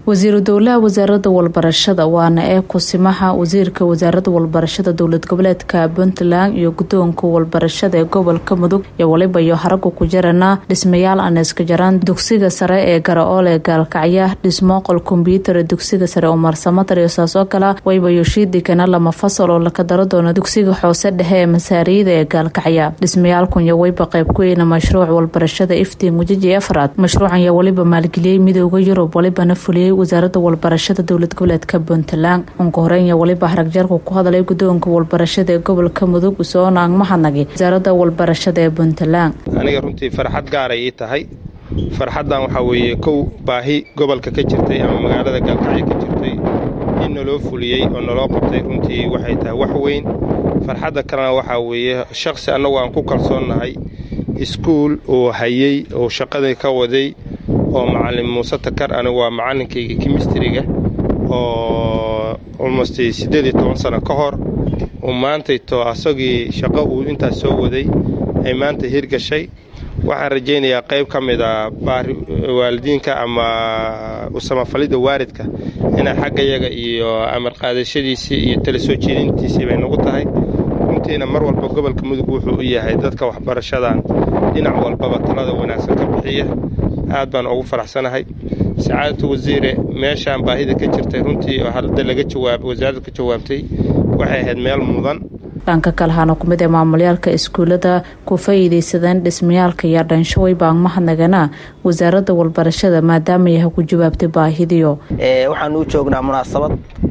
wasiiru dowlaha wasaaradda walbarashada waana kusimaha wasiirka wasaaradda walbarashada dowlad goboleedka Puntland iyo guddoonka walbarashada ee gobolka Mudug iyo waliba iyo haragu ku jirana dhismayaal aan iska jaraan dugsiga sare ee Garaole Gaalkacyo dhismo qol kombiyuutar dugsiga sare oo Marsamada iyo saasoo kala wayba yoshiidi kana lama fasal oo la ka daro doono dugsiga hoose dhexe ee Masaariyada ee Gaalkacyo dhismayaalkan iyo wayba qayb ku ah mashruuc walbarashada iftiin wajiga afraad mashruucan iyo waliba maalgeliyay midowga Yurub waliba fuliyay wasaaradda walbarashada dowlad goboleedka Puntland ugu horeyn waliba haragjarku ku hadalay guddoonka walbarashada ee gobolka Mudug soo naagmahanagi wasaaradda walbarashada ee Puntland aniga runtii farxad gaar ah tahay farxadan waxa weeye kow baahi gobolka ka jirtay ama magaalada Gaalkacyo ka jirtay in loo fuliyay oo loo qabtay runtii waxay tahay wax weyn farxada kalena waxa weeye shakhsi anagu aan ku kalsoonahay iskuul oo hayay oo shaqada ka waday oo macallin Muuse Takar anigu waa macallinkayga chemistry-ga oo almost 18 sano ka hor oo maanta asagii shaqo uu inta soo waday ay maanta hirgashay waxaan rajaynayaa qayb kamid ah waalidiinka ama usama falida waaridka in xagga iyaga iyo amar qaadashadiisa iyo tala soo jeedintiisa ay nagu tahay runtiina mar walba gobolka Mudug wuxuu u yahay dadka waxbarashadan dhinac walba talada wanaagsan ka bixiya aad baan ugu faraxsanahay saacadda wasiire meeshaan baahida ka jirtay runtii oo hadda laga jawaabay wasaaradda ka jawaabtay waxay ahayd meel mudan dhanka kale hana kumid ee maamulyaalka iskuulada ku faa'iideysadaan dhismayaalka iyo dhanshoy baan mahadnagana wasaaradda walbarashada maadaama ay ku jawaabtay baahidiyo waxaan u joognaa munaasabad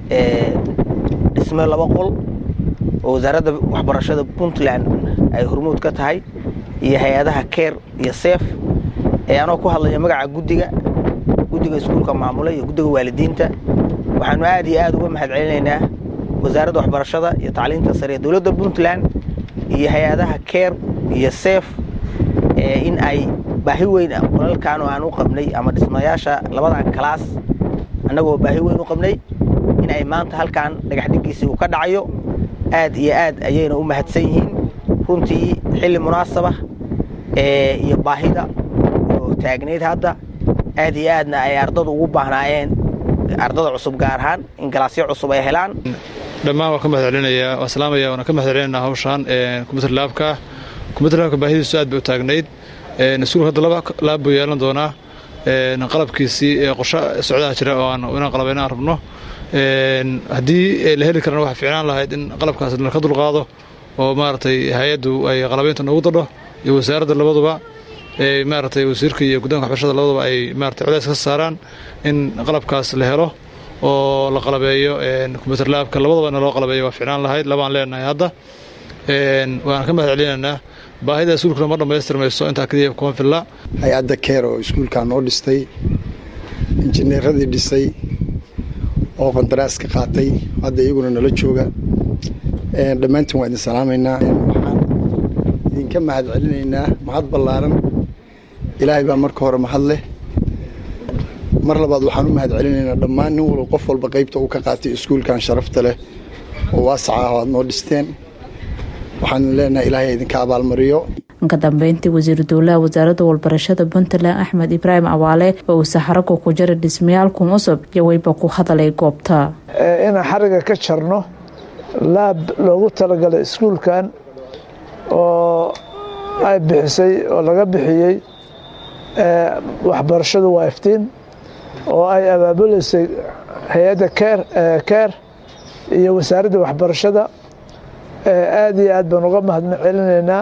dhisme laba qol oo wasaaradda waxbarashada Puntland ay hormuud ka tahay iyo hay'adaha care iyo safe anoo ku hadlaya magaca guddiga iskuulka maamulay iyo guddiga waalidiinta waxaanu aad iyo aad uga mahadcelinaynaa wasaaradda waxbarashada iyo tacliinta sare ee dowladda Puntland iyo hay'adaha care iyo safe in ay baahi weyn qolalkan oo aan u qabnay ama dhismayaasha labadan class anagoo baahi weyn u qabnay in ay maanta halkan dhagax dhigiisa uu ka dhacayo aad iyo aad ayayna u mahadsan yihiin runtii xilli munaasaba iyo baahida taagneed hadda aad iyo aadna ay ardadu ugu baahnaayeen ardada cusub gaar ahaan in galaasyo cusub ay helaan dhammaan waan ka mahadcelinayaa waan salaamayaa waan ka mahadcelinaynaa hawshan computer labka baahidiisu aad bay u taagneyd iskuulka hadda laba laab buu yeelan doonaa qalabkiisii qorshe socdaha jira oo inaan qalabaynaan rabno haddii la heli karana waxa fiicnaan lahayd in qalabkaas la ka dulqaado oo maaragtay hay-addu ay qalabaynta noogu dadho iyo wasaaradda labaduba maaragtay wasiirka iyo guddoonka waxbarashada labaduba ay maaragtay culays ka saaraan in qalabkaas la helo oo la qalabeeyo computer labka labadaba loo qalabeeyo waa fiicnaan lahayd labaan leenahay hadda waan ka mahadcelinaynaa baahida iskuulka ma dhamaystirmayso inta kaliya kuma filla hay'adda care oo iskuulka noo dhistay injineeradii dhisay oo qandaraas ka qaatay hadda iyaguna nala jooga dhammaantiin waan idin salaamaynaa waxaan idinka mahadcelinaynaa mahad ballaaran ilaahay baa marka hore mahad leh mar labaad waxaan u mahadcelinaynaa dhammaan nin walba qof walba qaybta uu ka qaatay iskuulkan sharafta leh oo waasaca ah aad noo dhisteen waxaan leenahay ilaahay idinka abaalmariyo ka dambeyntii wasiiru dowlaha wasaaradda walbarashada Puntland Axmed Ibrahim Awaale oo saxaraku ku jiray dhismayaalku cusub iyo wayba ku hadalay goobta in xariga ka jarno laab loogu talagalay iskuulkan oo ay bixisay oo laga bixiyay waxbarashadu waa iftiin oo ay abaabuleysay hay'adda care iyo wasaaradda waxbarashada aad iyo aad baan uga mahadcelinaynaa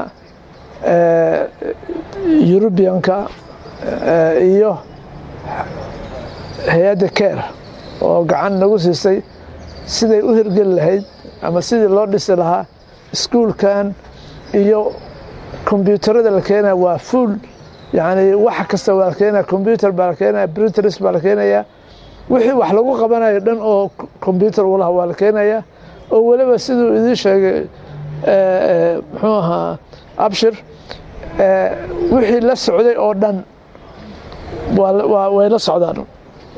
Europeanka iyo hay'adda care oo gacan nagu siisay siday u hirgeli lahayd ama sidii loo dhisi lahaa iskuulkan iyo kombiyuutarada la keenaa waa full yani wax kasta waa la keenaa computer baa la keenaa printers baa la keenayaa wixii wax lagu qabanayo dhan oo computer walaha waa la keenayaa oo waliba siduu idin sheegay muxuu ahaa abshir wixii la socday oo dhan way la socdaan